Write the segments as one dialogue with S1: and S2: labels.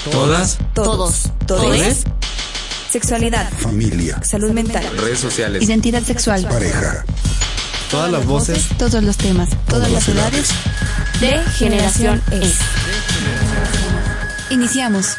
S1: Todas.
S2: Todos. Todes. Sexualidad.
S3: Familia.
S2: Salud mental.
S1: Redes sociales.
S2: Identidad sexual.
S3: Pareja.
S1: Todas las voces.
S2: Todos los temas. Todas las edades. De Generación Es. Iniciamos.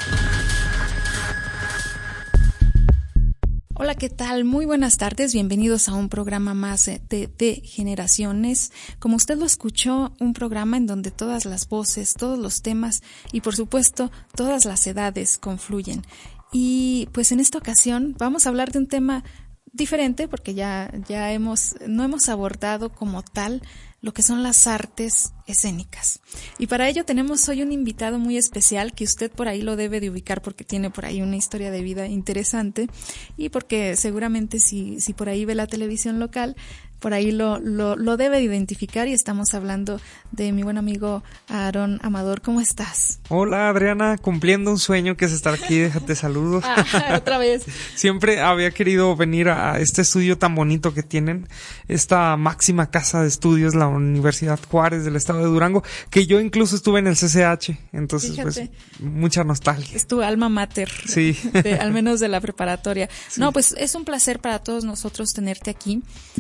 S2: Hola, ¿qué tal? Muy buenas tardes, bienvenidos a un programa más de Generaciones. Como usted lo escuchó, un programa en donde todas las voces, todos los temas y por supuesto todas las edades confluyen. Y pues en esta ocasión vamos a hablar de un tema diferente porque no hemos abordado como tal lo que son las artes escénicas. Y para ello tenemos hoy un invitado muy especial que usted por ahí lo debe de ubicar porque tiene por ahí una historia de vida interesante y porque seguramente si por ahí ve la televisión local, por ahí lo debe de identificar y estamos hablando de mi buen amigo Aarón Amador. ¿Cómo estás?
S4: Hola Adriana, cumpliendo un sueño que es estar aquí, déjate saludos.
S2: Otra vez.
S4: Siempre había querido venir a este estudio tan bonito que tienen, esta máxima casa de estudios, la Universidad Juárez del estado de Durango, que yo incluso estuve en el CCH, entonces
S2: Fíjate.
S4: Pues mucha nostalgia.
S2: Es tu alma mater,
S4: sí.
S2: Al menos de la preparatoria. Sí. No, pues es un placer para todos nosotros tenerte aquí.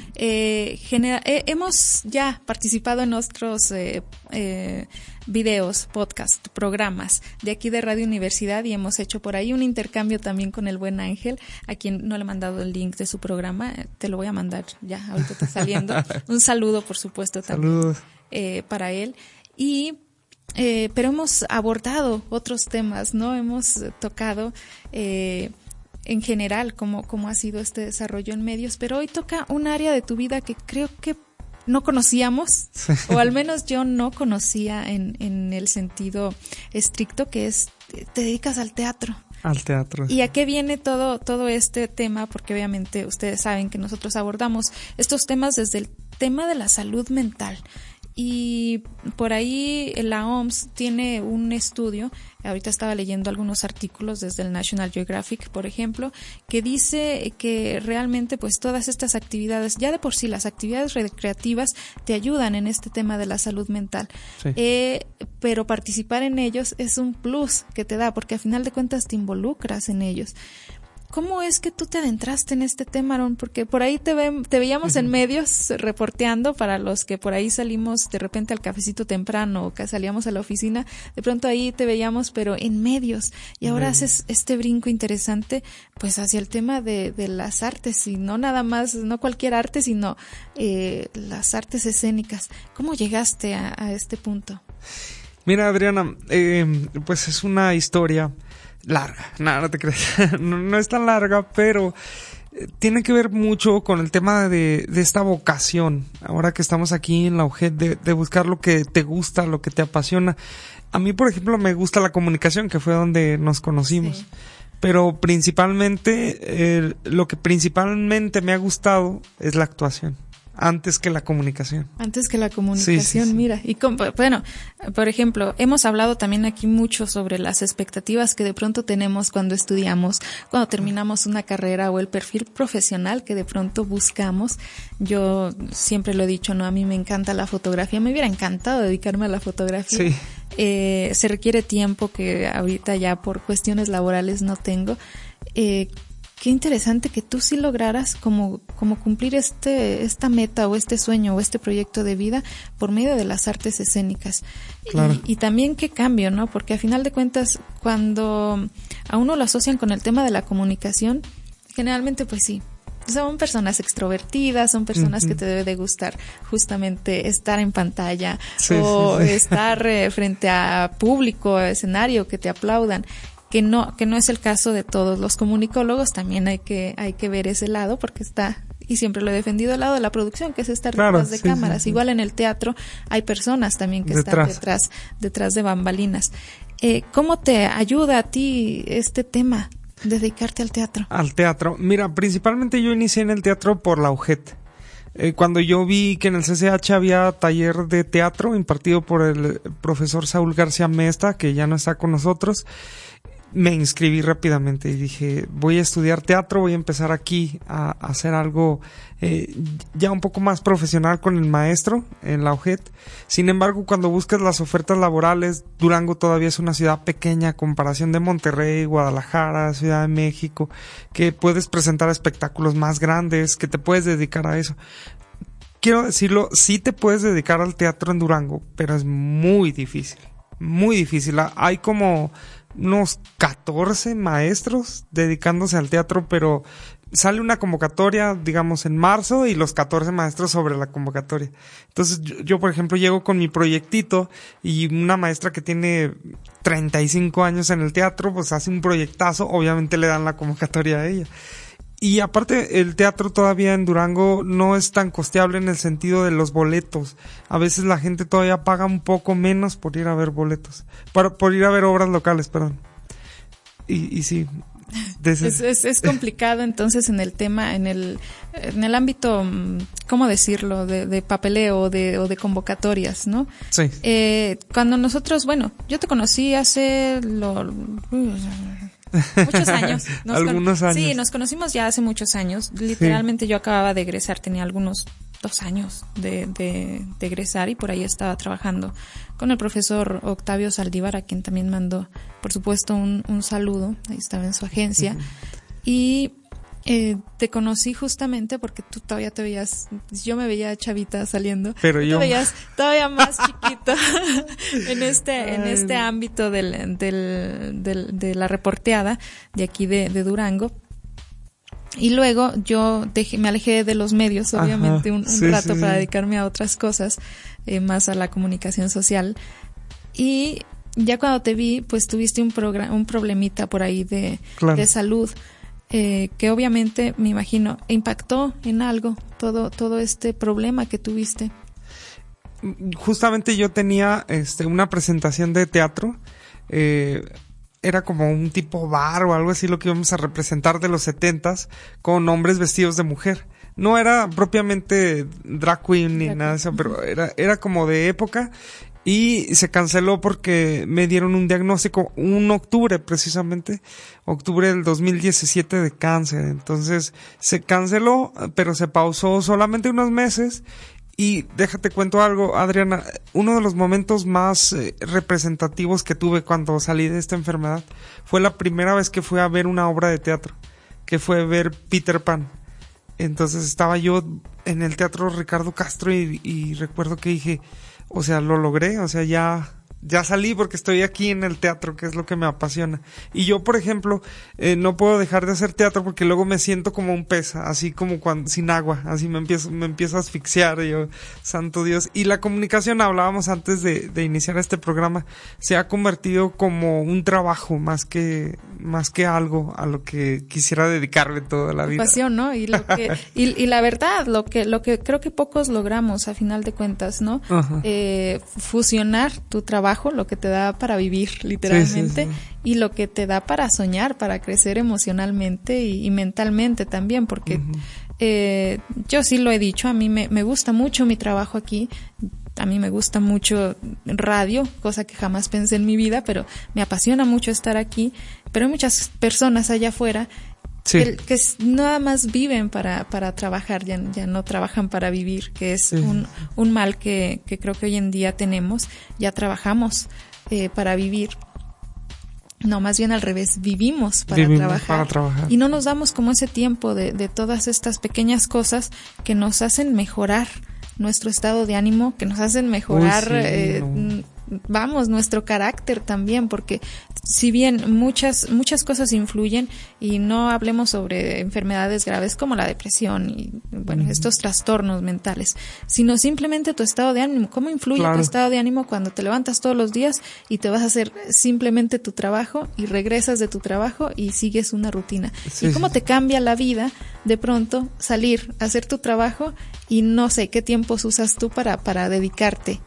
S2: Hemos ya participado en nuestros videos, podcast, programas de aquí de Radio Universidad y hemos hecho por ahí un intercambio también con el buen Ángel, a quien no le he mandado el link de su programa, te lo voy a mandar ya, ahorita está saliendo. Un saludo, por supuesto, también para él. Y pero hemos abordado otros temas, ¿no? Hemos tocado en general cómo ha sido este desarrollo en medios, pero hoy toca un área de tu vida que creo que no conocíamos, o al menos yo no conocía en el sentido estricto, que es, te dedicas al teatro.
S4: Al teatro.
S2: ¿Y a qué viene todo este tema? Porque obviamente ustedes saben que nosotros abordamos estos temas desde el tema de la salud mental. Y por ahí la OMS tiene un estudio, ahorita estaba leyendo algunos artículos desde el National Geographic, por ejemplo, que dice que realmente pues todas estas actividades, ya de por sí las actividades recreativas te ayudan en este tema de la salud mental, sí. Pero participar en ellos es un plus que te da, porque al final de cuentas te involucras en ellos. ¿Cómo es que tú te adentraste en este tema, Aarón? Porque por ahí te veíamos en medios reporteando, para los que por ahí salimos de repente al cafecito temprano o que salíamos a la oficina, de pronto ahí te veíamos, pero en medios. Y ahora haces este brinco interesante pues hacia el tema de las artes, y no nada más, no cualquier arte, sino las artes escénicas. ¿Cómo llegaste a este punto?
S4: Mira, Adriana, pues es una historia larga, no te crees, no es tan larga, pero tiene que ver mucho con el tema de esta vocación. Ahora que estamos aquí en la UJED, de buscar lo que te gusta, lo que te apasiona. A mí, por ejemplo, me gusta la comunicación, que fue donde nos conocimos. Sí. Pero principalmente, lo que principalmente me ha gustado es la actuación. Antes que la comunicación. Antes que la comunicación,
S2: sí. Mira. Y bueno, por ejemplo, hemos hablado también aquí mucho sobre las expectativas que de pronto tenemos cuando estudiamos, cuando terminamos una carrera, o el perfil profesional que de pronto buscamos. Yo siempre lo he dicho, ¿no? A mí me encanta la fotografía, me hubiera encantado dedicarme a la fotografía.
S4: Sí.
S2: Se requiere tiempo que ahorita ya por cuestiones laborales no tengo. Qué interesante que tú sí lograras como cumplir esta meta o este sueño o este proyecto de vida por medio de las artes escénicas.
S4: Claro.
S2: Y también qué cambio, ¿no? Porque a final de cuentas, cuando a uno lo asocian con el tema de la comunicación, generalmente pues sí, son personas extrovertidas, son personas que te debe de gustar justamente estar en pantalla, o estar frente a público, escenario, que te aplaudan. Que no es el caso de todos los comunicólogos. También hay que ver ese lado, porque está, y siempre lo he defendido, el lado de la producción, que es estar detrás de cámaras. Sí. Igual en el teatro hay personas también que están detrás de bambalinas. ¿Cómo te ayuda a ti este tema, dedicarte al teatro?
S4: Al teatro. Mira, principalmente yo inicié en el teatro por la UJED. Cuando yo vi que en el CCH había taller de teatro impartido por el profesor Saúl García Mesta, que ya no está con nosotros, me inscribí rápidamente y dije, voy a estudiar teatro, voy a empezar aquí a hacer algo ya un poco más profesional con el maestro en la UJET. Sin embargo, cuando buscas las ofertas laborales, Durango todavía es una ciudad pequeña a comparación de Monterrey, Guadalajara, Ciudad de México, que puedes presentar espectáculos más grandes, que te puedes dedicar a eso. Quiero decirlo, sí te puedes dedicar al teatro en Durango, pero es muy difícil. Muy difícil. Hay como unos 14 maestros dedicándose al teatro, pero sale una convocatoria, digamos, en marzo y los 14 maestros sobre la convocatoria. Entonces yo, por ejemplo, llego con mi proyectito y una maestra que tiene 35 años en el teatro, pues hace un proyectazo, obviamente le dan la convocatoria a ella. Y aparte, el teatro todavía en Durango no es tan costeable en el sentido de los boletos. A veces la gente todavía paga un poco menos por ir a ver boletos. Por ir a ver obras locales, perdón. Y sí.
S2: Es complicado entonces en el tema, en el ámbito, ¿cómo decirlo? De papeleo o de convocatorias, ¿no?
S4: Sí.
S2: Cuando nosotros, bueno, yo te conocí hace muchos años.
S4: Algunos años.
S2: Sí, nos conocimos ya hace muchos años. Literalmente yo acababa de egresar, tenía algunos 2 años de egresar y por ahí estaba trabajando con el profesor Octavio Saldívar, a quien también mando, por supuesto, un saludo. Ahí estaba en su agencia. Uh-huh. Y te conocí justamente porque tú todavía te veías, yo me veía chavita saliendo, pero tú te veías todavía más chiquito en este ámbito de la reporteada de aquí de Durango. Y luego yo me alejé de los medios, obviamente, un rato para dedicarme a otras cosas, más a la comunicación social. Y ya cuando te vi, pues tuviste un problemita por ahí de salud, que obviamente, me imagino, impactó en algo todo este problema que tuviste.
S4: Justamente yo tenía una presentación de teatro, era como un tipo bar o algo así lo que íbamos a representar de los 70s con hombres vestidos de mujer. No era propiamente drag queen ni nada de eso, pero era como de época y se canceló porque me dieron un diagnóstico octubre del 2017 de cáncer. Entonces se canceló, pero se pausó solamente unos meses. Y déjate cuento algo, Adriana, uno de los momentos más representativos que tuve cuando salí de esta enfermedad fue la primera vez que fui a ver una obra de teatro, que fue ver Peter Pan. Entonces estaba yo en el Teatro Ricardo Castro y recuerdo que dije, o sea, lo logré, o sea, ya salí porque estoy aquí en el teatro, que es lo que me apasiona. Y yo, por ejemplo, no puedo dejar de hacer teatro porque luego me siento como un pez, así como sin agua, así me empiezo a asfixiar, y yo, santo Dios. Y la comunicación, hablábamos antes de iniciar este programa, se ha convertido como un trabajo más que algo a lo que quisiera dedicarme toda la vida.
S2: Pasión, ¿no? Y y la verdad, lo que creo que pocos logramos a final de cuentas, ¿no? Fusionar tu trabajo, lo que te da para vivir literalmente, y lo que te da para soñar, para crecer emocionalmente y mentalmente también, porque yo sí lo he dicho, a mí me gusta mucho mi trabajo aquí. A mí me gusta mucho radio, cosa que jamás pensé en mi vida, pero me apasiona mucho estar aquí. Pero hay muchas personas allá afuera que nada más viven para trabajar, ya no trabajan para vivir, que es un mal que creo que hoy en día tenemos. Ya trabajamos para vivir. No, más bien al revés, vivimos para trabajar. Y no nos damos como ese tiempo de todas estas pequeñas cosas que nos hacen mejorar nuestro estado de ánimo, que nos hacen mejorar, nuestro carácter también, porque si bien muchas cosas influyen, y no hablemos sobre enfermedades graves como la depresión y estos trastornos mentales, sino simplemente tu estado de ánimo. ¿Cómo influye tu estado de ánimo cuando te levantas todos los días y te vas a hacer simplemente tu trabajo y regresas de tu trabajo y sigues una rutina? Y cómo te cambia la vida de pronto salir a hacer tu trabajo y no sé qué tiempos usas tú para dedicarte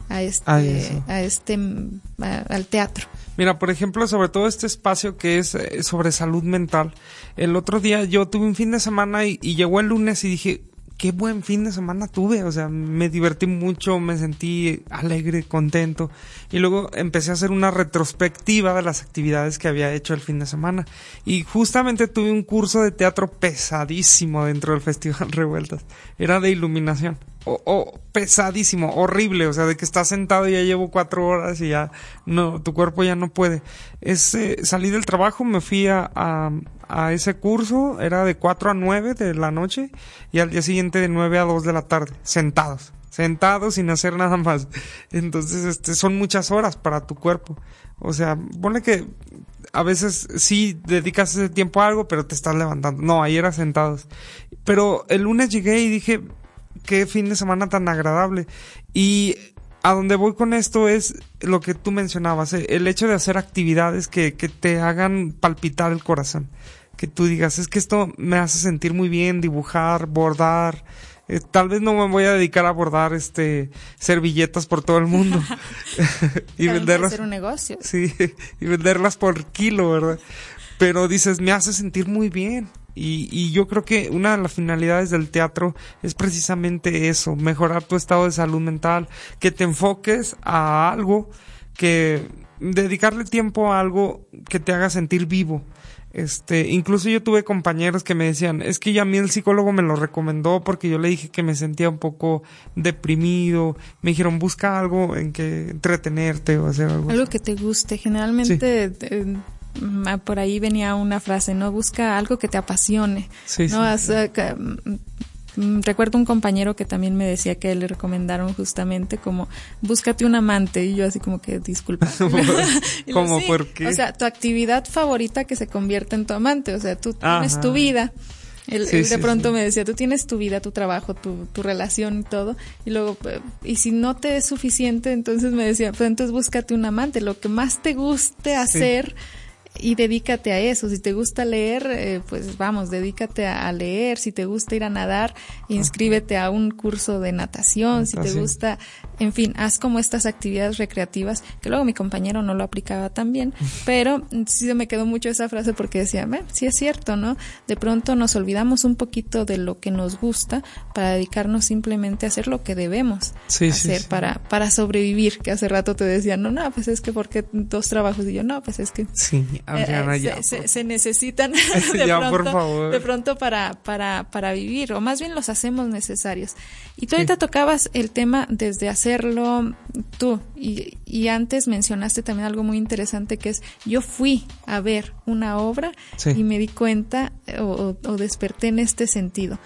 S2: al teatro.
S4: Mira, por ejemplo, sobre todo este espacio que es sobre salud mental. El otro día yo tuve un fin de semana y llegó el lunes y dije, qué buen fin de semana tuve, o sea, me divertí mucho, me sentí alegre, contento, y luego empecé a hacer una retrospectiva de las actividades que había hecho el fin de semana, y justamente tuve un curso de teatro pesadísimo dentro del Festival Revueltas, era de iluminación, pesadísimo, horrible, o sea, de que estás sentado y ya llevo 4 horas y ya no, tu cuerpo ya no puede. Salí del trabajo, me fui a ese curso, era de 4 a 9 de la noche, y al día siguiente de 9 a 2 de la tarde, sentados sin hacer nada más. Entonces, son muchas horas para tu cuerpo. O sea, ponle que a veces sí dedicas ese tiempo a algo, pero te estás levantando. No, ahí era sentados. Pero el lunes llegué y dije, qué fin de semana tan agradable. Y a donde voy con esto es lo que tú mencionabas, el hecho de hacer actividades que te hagan palpitar el corazón. Que tú digas, es que esto me hace sentir muy bien, dibujar, bordar. Tal vez no me voy a dedicar a bordar servilletas por todo el mundo y venderlas,
S2: hacer un negocio.
S4: Sí, y venderlas por kilo, ¿verdad? Pero dices, me hace sentir muy bien. Y yo creo que una de las finalidades del teatro es precisamente eso, mejorar tu estado de salud mental, que te enfoques a algo, que dedicarle tiempo a algo que te haga sentir vivo. Incluso yo tuve compañeros que me decían, es que ya a mí el psicólogo me lo recomendó porque yo le dije que me sentía un poco deprimido. Me dijeron, busca algo en que entretenerte o hacer algo.
S2: Algo que te guste. Generalmente, sí. Por ahí venía una frase, ¿no? Busca algo que te apasione. Sí, ¿no? Sí. Recuerdo un compañero que también me decía que le recomendaron justamente como, búscate un amante, y yo así como que, disculpa.
S4: ¿Cómo? Sí, ¿por qué?
S2: O sea, tu actividad favorita que se convierta en tu amante, o sea, tú tienes tu vida. Él de pronto me decía, tú tienes tu vida, tu trabajo, tu relación y todo, y luego, y si no te es suficiente, entonces me decía, pues entonces búscate un amante, lo que más te guste hacer, y dedícate a eso. Si te gusta leer, pues vamos, dedícate a leer. Si te gusta ir a nadar, inscríbete a un curso de natación. Si te gusta, en fin, haz como estas actividades recreativas, que luego mi compañero no lo aplicaba tan bien, pero sí me quedó mucho esa frase porque decía, sí es cierto, ¿no? De pronto nos olvidamos un poquito de lo que nos gusta para dedicarnos simplemente a hacer lo que debemos hacer para sobrevivir, que hace rato te decían, no, pues es que porque 2 trabajos, y yo, no, pues es que se necesitan de pronto para vivir, o más bien los hacemos necesarios. Y tú ahorita tocabas el tema desde hacerlo tú, y antes mencionaste también algo muy interesante, que es, yo fui a ver una obra y me di cuenta o desperté en este sentido.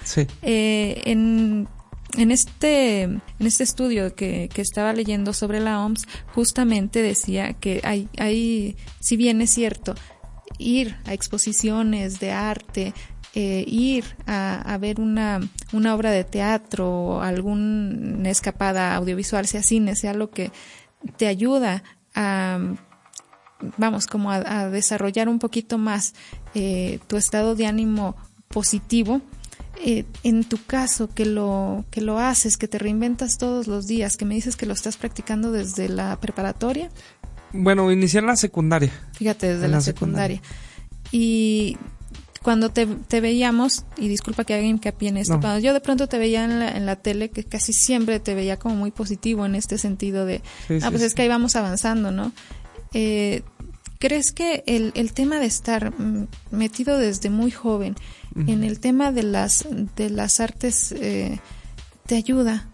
S2: En este estudio que estaba leyendo sobre la OMS, justamente decía que hay, si bien es cierto, ir a exposiciones de arte, ir a ver una obra de teatro o alguna escapada audiovisual, sea cine, sea lo que te ayuda a, vamos, como a desarrollar un poquito más tu estado de ánimo positivo. En tu caso, que lo haces, que te reinventas todos los días, que me dices que lo estás practicando desde la preparatoria.
S4: Bueno, inicié en la secundaria.
S2: Fíjate, desde la secundaria. Y cuando te veíamos, y disculpa que haga hincapié en esto, cuando yo de pronto te veía en la tele, que casi siempre te veía como muy positivo en este sentido de, es que ahí vamos avanzando, ¿no? ¿Crees que el tema de estar metido desde muy joven en el tema de las artes te ayuda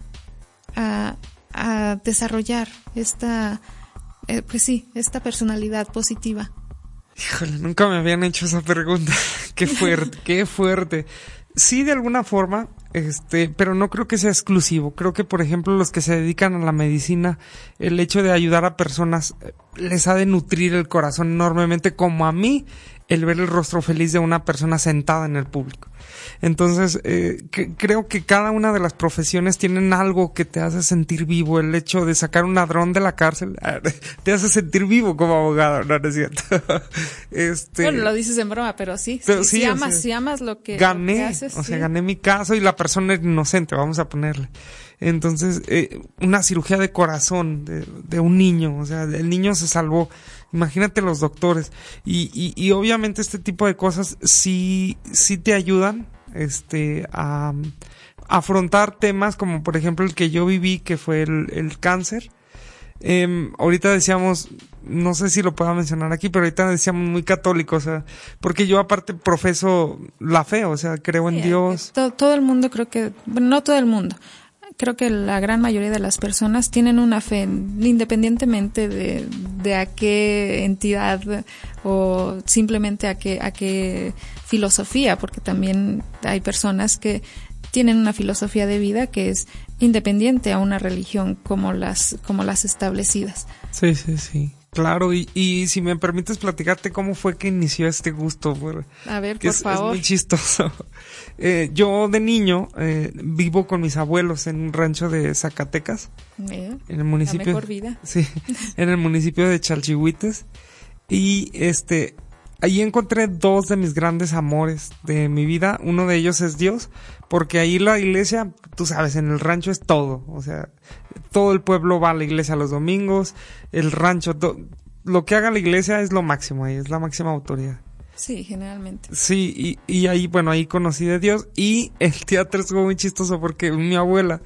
S2: a desarrollar esta personalidad positiva?
S4: Híjole, nunca me habían hecho esa pregunta. Qué fuerte, qué fuerte. Sí, de alguna forma, pero no creo que sea exclusivo. Creo que, por ejemplo, los que se dedican a la medicina, el hecho de ayudar a personas les ha de nutrir el corazón enormemente, como a mí el ver el rostro feliz de una persona sentada en el público. Entonces, creo que cada una de las profesiones tienen algo que te hace sentir vivo. El hecho de sacar un ladrón de la cárcel te hace sentir vivo como abogado, no es cierto.
S2: Bueno, lo dices en broma, pero sí. Si amas lo que haces.
S4: Gané mi caso y la persona es inocente, vamos a ponerle. Entonces, una cirugía de corazón de un niño, o sea, el niño se salvó. Imagínate los doctores. Y obviamente este tipo de cosas sí te ayudan, a afrontar temas como por ejemplo el que yo viví, que fue el cáncer. Ahorita decíamos, no sé si lo puedo mencionar aquí, pero ahorita decíamos muy católico, o sea, porque yo aparte profeso la fe, o sea, creo en Dios.
S2: Todo el mundo creo que, bueno, no todo el mundo, creo que la gran mayoría de las personas tienen una fe, independientemente de a qué entidad o simplemente a qué filosofía, porque también hay personas que tienen una filosofía de vida que es independiente a una religión como las establecidas.
S4: Sí. Claro, y si me permites platicarte cómo fue que inició este gusto.
S2: A ver, por favor.
S4: Es muy chistoso. Yo de niño vivo con mis abuelos en un rancho de Zacatecas. En el municipio.
S2: La mejor vida.
S4: Sí, en el municipio de Chalchihuites. Y ahí encontré dos de mis grandes amores de mi vida. Uno de ellos es Dios, porque ahí la iglesia, tú sabes, en el rancho es todo. O sea, todo el pueblo va a la iglesia los domingos, el rancho, lo que haga la iglesia es lo máximo, ahí es la máxima autoridad.
S2: Sí, generalmente.
S4: Sí, y ahí, bueno, ahí conocí de Dios. Y el teatro estuvo muy chistoso porque mi abuela,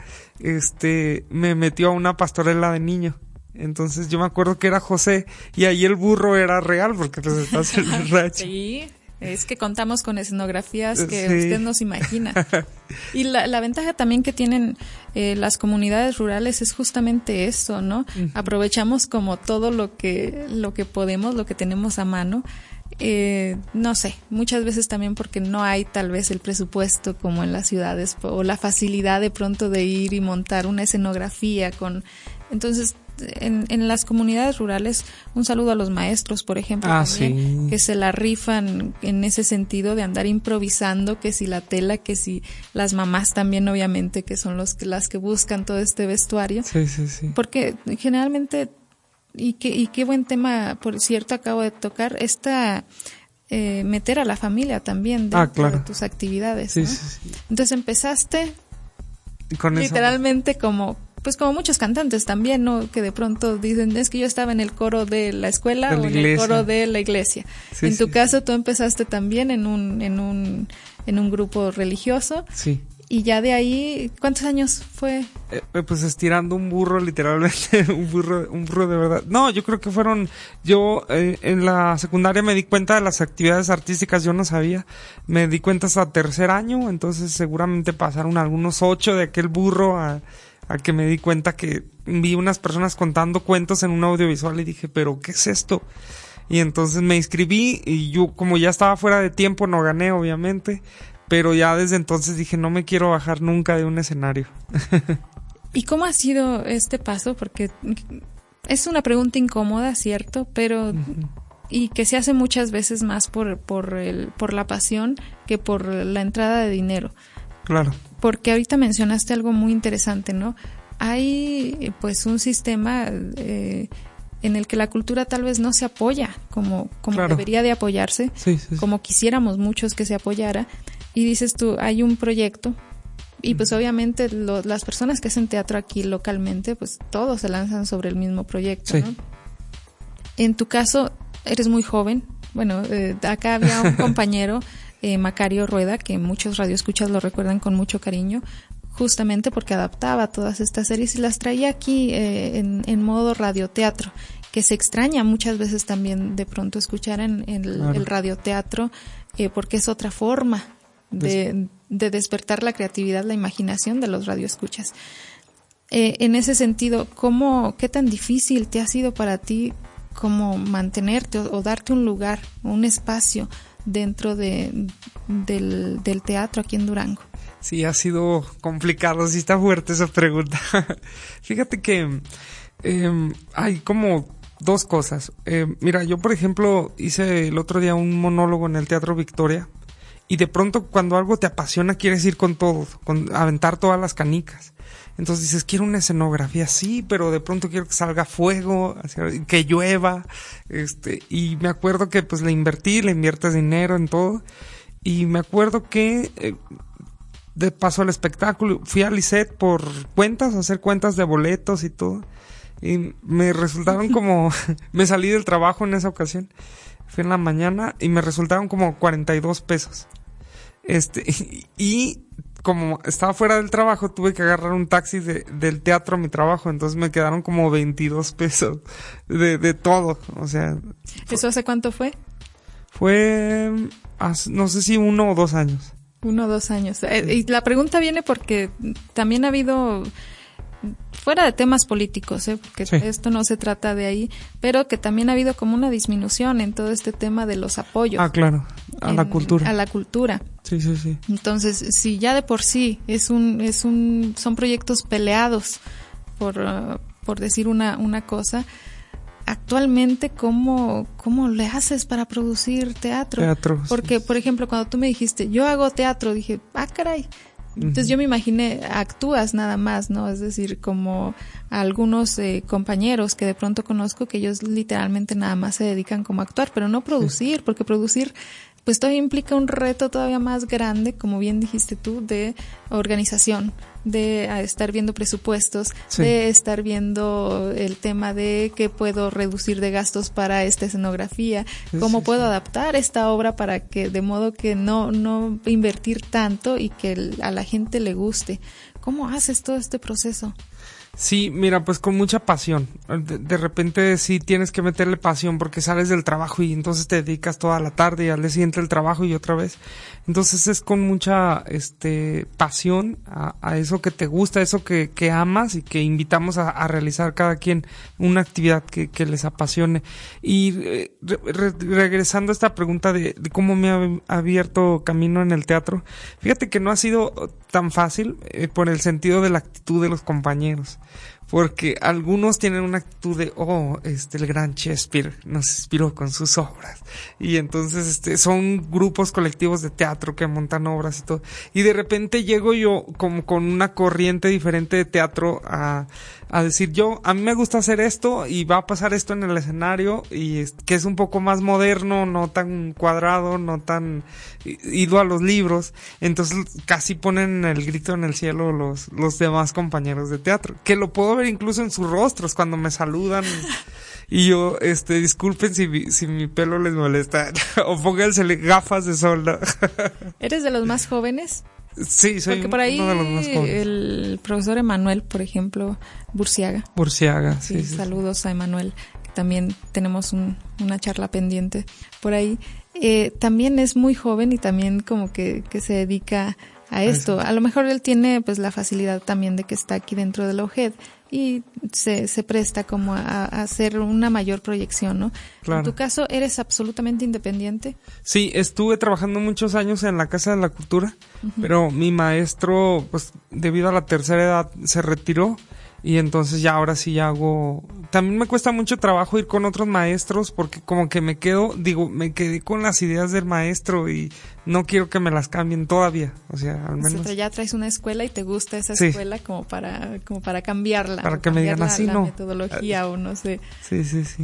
S4: me metió a una pastorela de niño. Entonces yo me acuerdo que era José y ahí el burro era real porque pues estás en el rancho.
S2: Sí, es que contamos con escenografías que
S4: Sí.
S2: usted no se imagina. Y la ventaja también que tienen las comunidades rurales es justamente eso, ¿no? Uh-huh. Aprovechamos como todo lo que podemos, lo que tenemos a mano. No sé, muchas veces también porque no hay tal vez el presupuesto como en las ciudades o la facilidad de pronto de ir y montar una escenografía entonces en las comunidades rurales, un saludo a los maestros, por ejemplo, también, sí, que se la rifan en ese sentido de andar improvisando, que si la tela, que si las mamás también, obviamente, que son las que buscan todo este vestuario.
S4: Sí.
S2: Porque generalmente, y qué buen tema, por cierto, acabo de tocar, meter a la familia también dentro de tus actividades,
S4: sí,
S2: ¿no?
S4: Sí.
S2: Entonces empezaste
S4: con
S2: literalmente como muchos cantantes también, ¿no? Que de pronto dicen, es que yo estaba en el coro de la escuela o en el coro de la iglesia. Sí, en tu caso, tú empezaste también en un grupo religioso.
S4: Sí.
S2: Y ya de ahí, ¿cuántos años fue?
S4: Pues estirando un burro, literalmente, un burro de verdad. No, yo creo que yo en la secundaria me di cuenta de las actividades artísticas, yo no sabía. Me di cuenta hasta tercer año, entonces seguramente pasaron algunos 8 de aquel burro a que me di cuenta que vi unas personas contando cuentos en un audiovisual y dije, ¿pero qué es esto? Y entonces me inscribí y yo, como ya estaba fuera de tiempo, no gané, obviamente, pero ya desde entonces dije, no me quiero bajar nunca de un escenario.
S2: ¿Y cómo ha sido este paso? Porque es una pregunta incómoda, ¿cierto? Pero uh-huh. Y que se hace muchas veces más por la pasión que por la entrada de dinero.
S4: Claro.
S2: Porque ahorita mencionaste algo muy interesante, ¿no? Hay pues un sistema en el que la cultura tal vez no se apoya como claro. Debería de apoyarse, sí. Como quisiéramos muchos que se apoyara. Y dices tú, hay un proyecto y pues obviamente las personas que hacen teatro aquí localmente, pues todos se lanzan sobre el mismo proyecto, sí. ¿No? En tu caso, eres muy joven. Bueno, acá había un compañero... Macario Rueda, que muchos radioescuchas lo recuerdan con mucho cariño, justamente porque adaptaba todas estas series y las traía aquí en modo radioteatro, que se extraña muchas veces también de pronto escuchar en el radioteatro, porque es otra forma de despertar la creatividad, la imaginación de los radioescuchas. En ese sentido, ¿qué tan difícil te ha sido para ti como mantenerte o darte un lugar, un espacio dentro del teatro aquí en Durango?
S4: Sí, ha sido complicado, sí está fuerte esa pregunta. Fíjate que hay como dos cosas. Mira, yo por ejemplo hice el otro día un monólogo en el Teatro Victoria y de pronto cuando algo te apasiona quieres ir con todo, aventar todas las canicas. Entonces dices, quiero una escenografía, sí, pero de pronto quiero que salga fuego, que llueva, y me acuerdo que pues le inviertes dinero en todo, y me acuerdo que de paso al espectáculo, fui a Lisset por cuentas, a hacer cuentas de boletos y todo, y me resultaron como, me salí del trabajo en esa ocasión, fui en la mañana, y me resultaron como 42 pesos, y como estaba fuera del trabajo, tuve que agarrar un taxi del teatro a mi trabajo, entonces me quedaron como 22 pesos de todo, o sea.
S2: ¿Eso hace cuánto fue?
S4: Fue, no sé si 1 o 2 años.
S2: 1 o 2 años. Y la pregunta viene porque también ha habido, fuera de temas políticos, porque
S4: sí,
S2: esto no se trata de ahí, pero que también ha habido como una disminución en todo este tema de los apoyos.
S4: Ah, claro, la cultura.
S2: A la cultura.
S4: Sí, sí, sí.
S2: Entonces, si ya de por sí son proyectos peleados por decir una cosa, actualmente ¿cómo le haces para producir teatro? Porque,
S4: sí.
S2: por ejemplo, cuando tú me dijiste, yo hago teatro, dije, caray. Entonces yo me imaginé, actúas nada más, ¿no? Es decir, como a algunos compañeros que de pronto conozco que ellos literalmente nada más se dedican como a actuar, pero no producir, sí, porque producir pues todavía implica un reto todavía más grande, como bien dijiste tú, de organización, de estar viendo presupuestos, sí, de estar viendo el tema de qué puedo reducir de gastos para esta escenografía, cómo sí, puedo sí, adaptar esta obra para que de modo que no invertir tanto y que a la gente le guste. ¿Cómo haces todo este proceso?
S4: Sí, mira, pues con mucha pasión. De repente sí tienes que meterle pasión porque sales del trabajo y entonces te dedicas toda la tarde y al día siguiente el trabajo y otra vez. Entonces es con mucha pasión a eso que te gusta, eso que amas y que invitamos a realizar cada quien una actividad que les apasione. Y regresando a esta pregunta de cómo me ha abierto camino en el teatro, fíjate que no ha sido tan fácil por el sentido de la actitud de los compañeros. Porque algunos tienen una actitud de, el gran Shakespeare nos inspiró con sus obras. Y entonces, son grupos colectivos de teatro que montan obras y todo. Y de repente llego yo como con una corriente diferente de teatro a decir a mí me gusta hacer esto y va a pasar esto en el escenario y que es un poco más moderno, no tan cuadrado, no tan ido a los libros. Entonces casi ponen el grito en el cielo los demás compañeros de teatro, que lo puedo ver incluso en sus rostros cuando me saludan y yo, disculpen si mi pelo les molesta o póngansele gafas de sol, ¿no?
S2: ¿Eres de los más jóvenes?
S4: Sí, soy
S2: porque por ahí
S4: uno de los más jóvenes.
S2: El profesor Emanuel, por ejemplo, Burciaga, sí, saludos a Emanuel, que también tenemos una charla pendiente por ahí. También es muy joven y también como que se dedica a esto. A lo mejor él tiene pues la facilidad también de que está aquí dentro de la UGED y se presta como a hacer una mayor proyección, ¿no? Claro. En tu caso, ¿eres absolutamente independiente?
S4: Sí, estuve trabajando muchos años en la Casa de la Cultura, pero mi maestro, pues debido a la tercera edad, se retiró y entonces ya ahora sí ya hago. También me cuesta mucho trabajo ir con otros maestros porque como que me quedé con las ideas del maestro y no quiero que me las cambien todavía, o sea, al menos.
S2: Ya traes una escuela y te gusta esa escuela como para cambiarla.
S4: Para que me digan así,
S2: la metodología o no sé.
S4: Sí.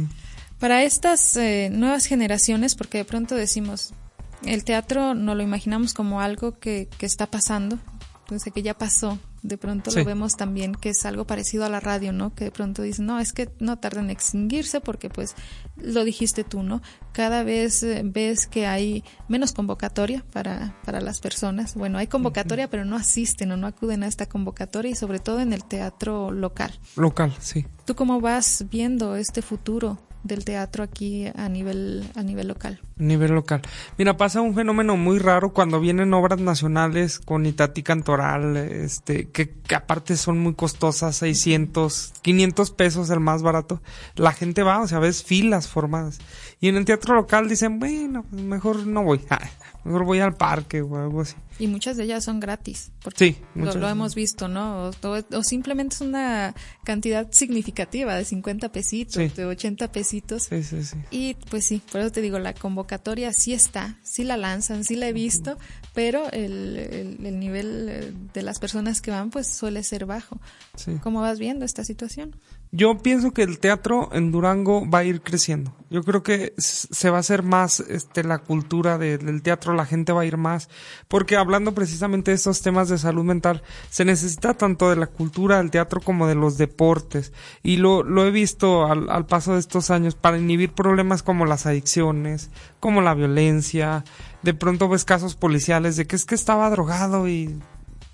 S2: Para estas nuevas generaciones, porque de pronto decimos, el teatro no lo imaginamos como algo que está pasando, entonces que ya pasó. De pronto lo vemos también que es algo parecido a la radio, ¿no? Que de pronto dicen, no, es que no tarda en extinguirse porque pues lo dijiste tú, ¿no? Cada vez ves que hay menos convocatoria para las personas. Bueno, hay convocatoria, pero no asisten o no acuden a esta convocatoria y sobre todo en el teatro local.
S4: Local, sí.
S2: ¿Tú cómo vas viendo este futuro del teatro aquí a nivel local?
S4: Nivel local. Mira, pasa un fenómeno muy raro cuando vienen obras nacionales con Itatí Cantoral, que aparte son muy costosas, 600, 500 pesos el más barato. La gente va, o sea, ves filas formadas. Y en el teatro local dicen, bueno, pues mejor no voy. Mejor voy al parque o algo así.
S2: Y muchas de ellas son gratis. Porque
S4: sí,
S2: lo hemos visto, ¿no? O simplemente es una cantidad significativa de 50 pesitos, de 80 pesitos.
S4: Sí.
S2: Y pues sí, por eso te digo, la convocatoria sí está, sí la lanzan, sí la he visto, pero el nivel de las personas que van pues suele ser bajo. Sí. ¿Cómo vas viendo esta situación?
S4: Yo pienso que el teatro en Durango va a ir creciendo. Yo creo que se va a hacer más la cultura del teatro, la gente va a ir más, porque hablando precisamente de estos temas de salud mental, se necesita tanto de la cultura del teatro como de los deportes. Y lo he visto al paso de estos años para inhibir problemas como las adicciones, como la violencia. De pronto ves casos policiales de que es que estaba drogado y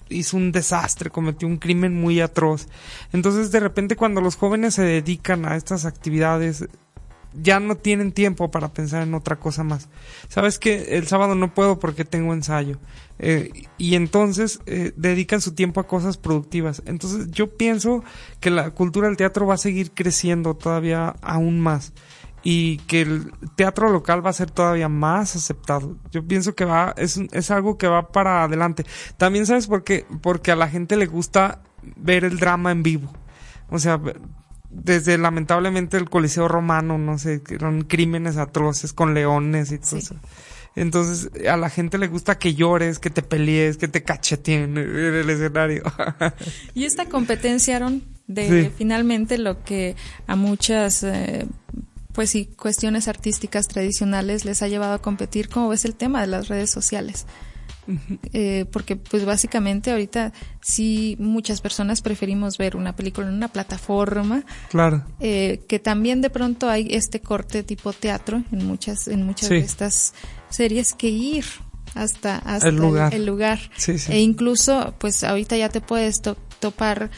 S4: hizo un desastre, cometió un crimen muy atroz. Entonces, de repente, cuando los jóvenes se dedican a estas actividades, ya no tienen tiempo para pensar en otra cosa más. ¿Sabes qué? El sábado no puedo porque tengo ensayo. Y entonces dedican su tiempo a cosas productivas. Entonces yo pienso que la cultura del teatro va a seguir creciendo todavía aún más. Y que el teatro local va a ser todavía más aceptado. Yo pienso que es algo que va para adelante. También, ¿sabes por qué? Porque a la gente le gusta ver el drama en vivo. O sea, desde lamentablemente el Coliseo Romano, no sé, eran crímenes atroces con leones y todo eso. Entonces a la gente le gusta que llores, que te pelees, que te cacheteen en el escenario.
S2: Y esta competencia, Aaron, de finalmente lo que a muchas pues sí, cuestiones artísticas tradicionales les ha llevado a competir. ¿Cómo ves el tema de las redes sociales? Porque pues básicamente ahorita sí muchas personas preferimos ver una película en una plataforma,
S4: claro,
S2: que también de pronto hay este corte tipo teatro en muchas de estas series, que ir hasta el lugar.
S4: Sí, sí.
S2: E incluso pues ahorita ya te puedes topar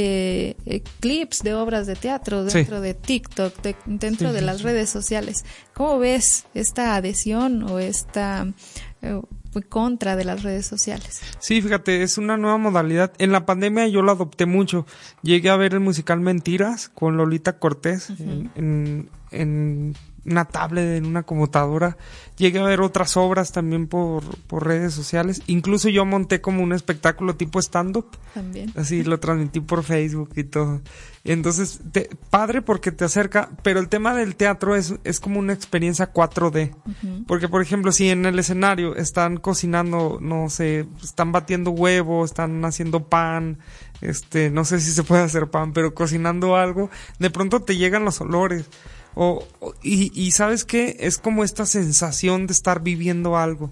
S2: clips de obras de teatro dentro de TikTok, dentro de las redes sociales. ¿Cómo ves esta adhesión o esta contra de las redes sociales? Sí,
S4: fíjate, es una nueva modalidad. En la pandemia yo lo adopté mucho. Llegué a ver el musical Mentiras con Lolita Cortés en una tablet, en una computadora. Llegué a ver otras obras también por redes sociales. Incluso yo monté como un espectáculo tipo stand-up.
S2: También.
S4: Así lo transmití por Facebook y todo. Entonces, padre porque te acerca, pero el tema del teatro es como una experiencia 4D. Porque, por ejemplo, si en el escenario están cocinando, no sé, están batiendo huevo, están haciendo pan, no sé si se puede hacer pan, pero cocinando algo, de pronto te llegan los olores. Y ¿sabes qué? Es como esta sensación de estar viviendo algo.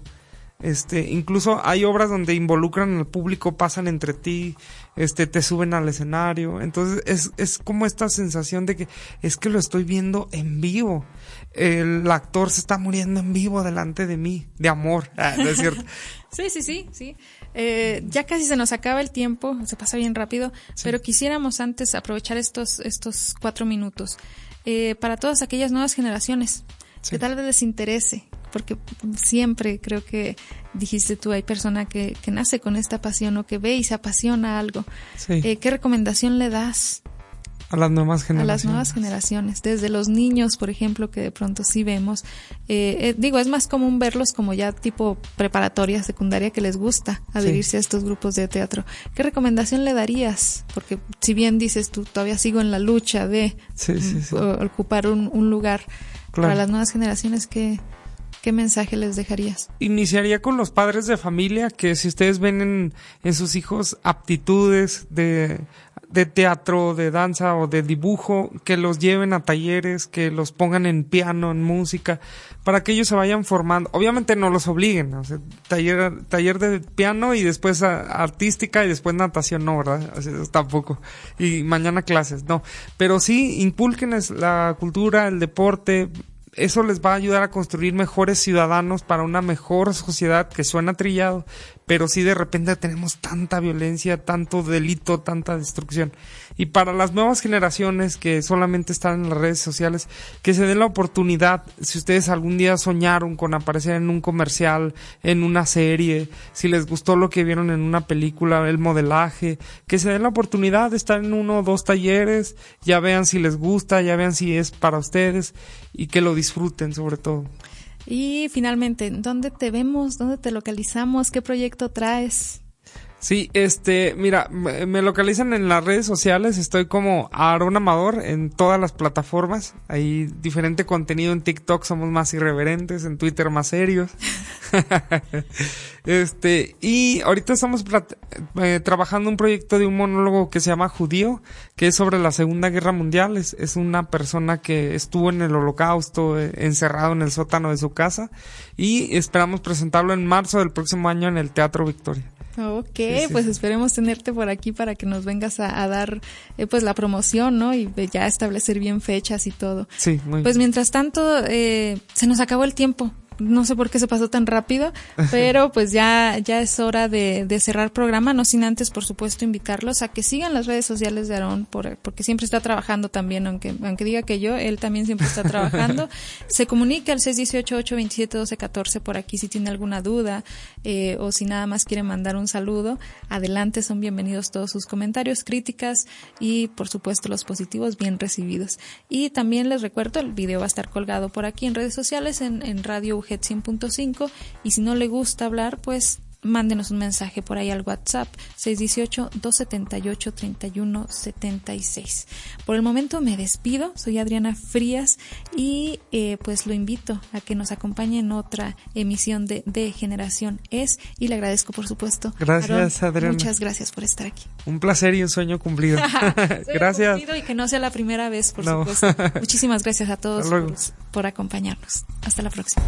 S4: Incluso hay obras donde involucran al público, pasan entre ti, te suben al escenario. Entonces es como esta sensación de que es que lo estoy viendo en vivo. El actor se está muriendo en vivo delante de mí, de amor. ¿No es cierto?
S2: Sí. Ya casi se nos acaba el tiempo, se pasa bien rápido, pero quisiéramos antes aprovechar estos 4 minutos. Para todas aquellas nuevas generaciones que tal vez les interese, porque siempre creo que dijiste tú, hay persona que nace con esta pasión o que ve y se apasiona a algo. ¿Qué recomendación le das
S4: a las nuevas generaciones?
S2: A las nuevas generaciones, desde los niños, por ejemplo, que de pronto sí vemos, es más común verlos como ya tipo preparatoria, secundaria, que les gusta adherirse a estos grupos de teatro. ¿Qué recomendación le darías? Porque si bien dices tú, todavía sigo en la lucha de ocupar un lugar, para las nuevas generaciones, ¿qué mensaje les dejarías?
S4: Iniciaría con los padres de familia, que si ustedes ven en sus hijos aptitudes de teatro, de danza o de dibujo, que los lleven a talleres, que los pongan en piano, en música, para que ellos se vayan formando. Obviamente no los obliguen, o sea, taller de piano y después artística y después natación, no, ¿verdad? O sea, tampoco. Y mañana clases, no. Pero sí, inculquenles la cultura, el deporte. Eso les va a ayudar a construir mejores ciudadanos para una mejor sociedad, que suena trillado, pero sí de repente tenemos tanta violencia, tanto delito, tanta destrucción. Y para las nuevas generaciones que solamente están en las redes sociales, que se den la oportunidad, si ustedes algún día soñaron con aparecer en un comercial, en una serie, si les gustó lo que vieron en una película, el modelaje, que se den la oportunidad de estar en 1 o 2 talleres, ya vean si les gusta, ya vean si es para ustedes y que lo disfruten sobre todo.
S2: Y finalmente, ¿dónde te vemos? ¿Dónde te localizamos? ¿Qué proyecto traes?
S4: Sí, mira, me localizan en las redes sociales, estoy como Aaron Amador en todas las plataformas, hay diferente contenido. En TikTok somos más irreverentes, en Twitter más serios. Y ahorita estamos trabajando un proyecto de un monólogo que se llama Judío, que es sobre la Segunda Guerra Mundial. Es una persona que estuvo en el Holocausto, encerrado en el sótano de su casa, y esperamos presentarlo en marzo del próximo año en el Teatro Victoria.
S2: Okay, pues esperemos tenerte por aquí para que nos vengas a dar pues la promoción, ¿no? Y ya establecer bien fechas y todo.
S4: Sí, muy bien.
S2: Pues mientras tanto, se nos acabó el tiempo. no sé por qué se pasó tan rápido, pero pues ya es hora de cerrar programa, no sin antes, por supuesto, invitarlos a que sigan las redes sociales de Aarón, porque siempre está trabajando también, aunque diga que él también siempre está trabajando. Se comunica al 618-827-1214 por aquí si tiene alguna duda, o si nada más quiere mandar un saludo. Adelante, son bienvenidos todos sus comentarios, críticas y, por supuesto, los positivos bien recibidos. Y también les recuerdo, el video va a estar colgado por aquí en redes sociales, en Radio UGET 100.5, y si no le gusta hablar, pues mándenos un mensaje por ahí al WhatsApp 618-278-3176. Por el momento me despido, soy Adriana Frías y pues lo invito a que nos acompañe en otra emisión de Generación Es, y le agradezco, por supuesto.
S4: Gracias,
S2: Aarón,
S4: Adriana.
S2: muchas gracias por estar aquí.
S4: Un placer y un sueño cumplido. Gracias.
S2: Cumplido, y que no sea la primera vez, por supuesto. Muchísimas gracias a todos por acompañarnos. Hasta la próxima.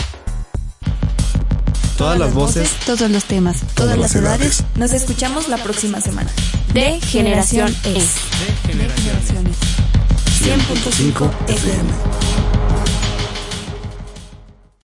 S1: Todas las voces,
S3: todos los temas, todas las edades. Nos escuchamos la próxima semana. De Generación Es. De Generaciones. 100.5 FM.